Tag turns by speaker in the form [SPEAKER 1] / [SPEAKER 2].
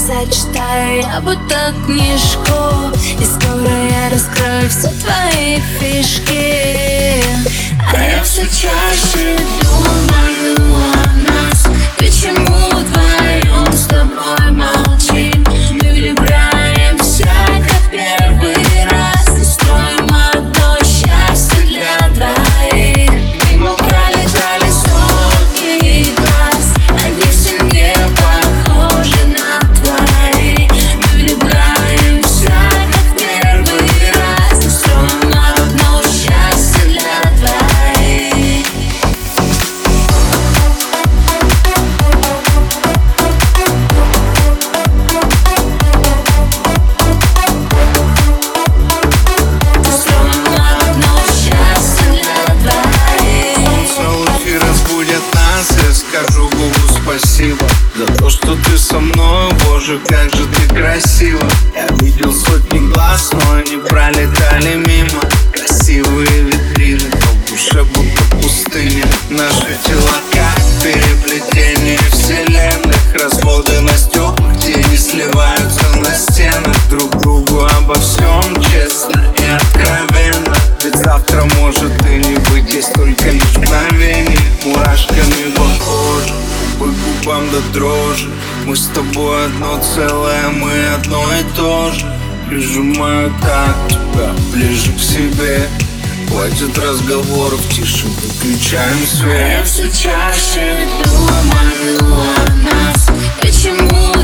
[SPEAKER 1] небеса читаю я будто книжку, и скоро я раскрою все твои фишки. А я все чаще думаю о нас. Почему вдвоем с тобой молчим? Мы влюбляемся, как первый раз, и строим одно счастье для двоих. Мимо пролетали сотни глаз, они все не похожи на твои. Мы влюбляемся, как первый раз, и строим одно счастье для двоих.
[SPEAKER 2] Скажу Богу спасибо за то, что ты со мной. Боже, как же ты красива. Я видел сотни глаз, но они пролетали мимо. Красивые витрины, но в душе будто пустыня. Наши тела как переплетение вселенных. Разводы на стеклах, тени сливаются на стенах. Друг другу обо всем честно и откровенно. Ведь завтра может и не быть, здесь только лишь мгновение. Мурашками по коже, по губам до дрожи. Мы с тобой одно целое, мы одно и то же. Прижимаю так тебя ближе к себе. Хватит разговоров, тише, выключаем свет.
[SPEAKER 1] Я все чаще думаю о нас. Почему